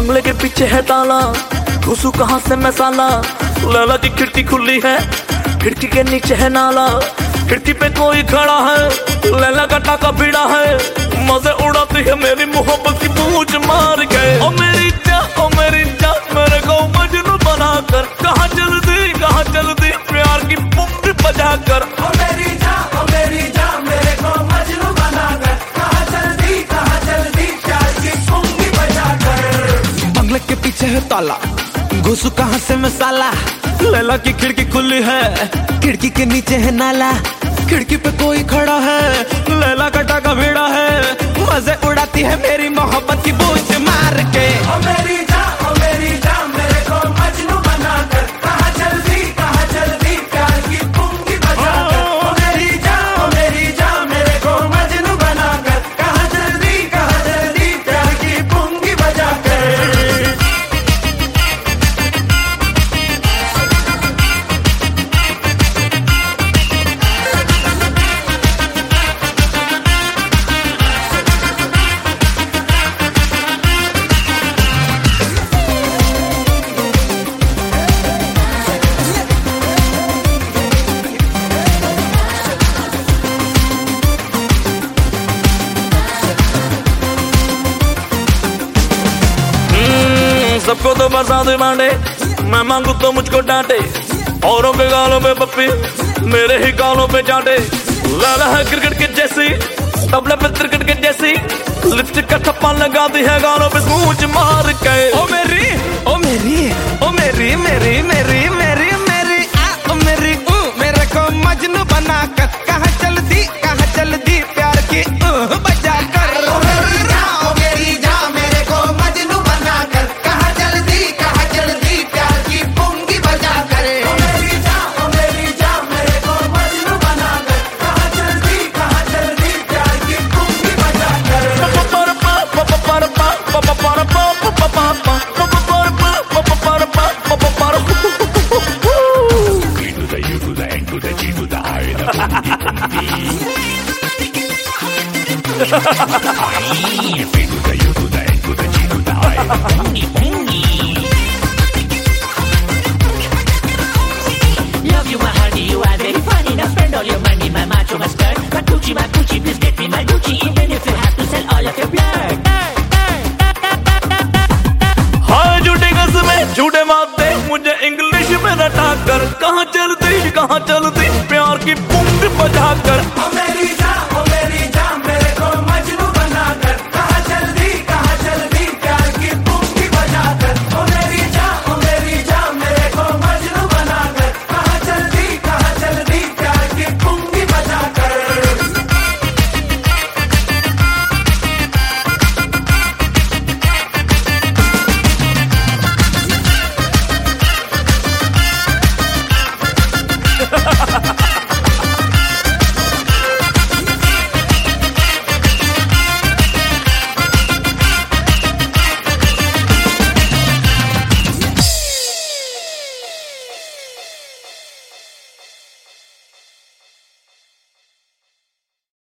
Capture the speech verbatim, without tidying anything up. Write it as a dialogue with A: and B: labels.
A: बंगले के पीछे है ताला, घुसू कहाँ से मैं साला। लैला की खिड़की खुली है, खिड़की के नीचे है नाला, खिड़की पे कोई खड़ा है, लैला का टाका भिड़ा है, मजे उड़ाती है मेरी मोहब्बत की पूछ मार के। ओ मेरी जा, ओ मेरी जा, मेरे को मजनू बनाकर, कहाँ चल दी, कहाँ चल दी प्यार की पुंगी बजा कर।
B: ओ मेरी जा, ओ मेरी जा, मेरे को मजनू बनाकर, कहाँ चल दी, कहाँ चल दी प्यार की पुंगी बजा कर।
A: बंगले के पीछे है ताला, घुसू कहाँ से मैं साला। लैला की खिड़की खुली है, खिड़की के नीचे है नाला, खिड़की पे कोई खड़ा है, लैला का टाका भिड़ा है, मजे उड़ाती है मेरी मोहब्बत की बूझ मार के।
B: ओ मेरी जा, ओ मेरी जा, मेरे को मजनू बनाकर, कहाँ चल दी, कहाँ चल दी प्यार की पुंगी बजा कर। ओ मेरी जा, ओ मेरी जा, मेरे को मजनू बनाकर, कहाँ चल दी, कहाँ चल दी प्यार की पुंगी बजा कर।
A: सबको तो बरसात बांटे, मैं मांगू तो मुझको डांटे, औरों के गालों पे पप्पी, मेरे ही गालों पे चाटे। लैला है क्रिकेट के जैसी, तबले पे क्रिकेट के जैसी, लिपस्टिक का थप्पा लगाती है गालों पे सूझ मार के। ओ मेरी, ओ मेरी, ओ मेरी, मेरी मेरी मेरी मेरी आ ओ मेरी ऊ, मेरे को मजनू बना कर, कहाँ चल दी, कहाँ चल दी प्यार की ऊ बजा कर।
B: ओ मेरी जा, ओ मेरी जा, मेरे को मजनू बनाकर, कहाँ चल दी, कहाँ चल दी प्यार की पुंगी बजा कर। ओ मेरी जा, ओ मेरी जा, मेरे को मजनू बनाकर, कहाँ चल दी, कहाँ चल दी प्यार की पुंगी बजा कर।
C: Love you, my honey, you are very funny. Now spend all your money, my macho, my skirt, my Gucci, my Gucci, please get me my Gucci. Even if you have to sell all of your blood.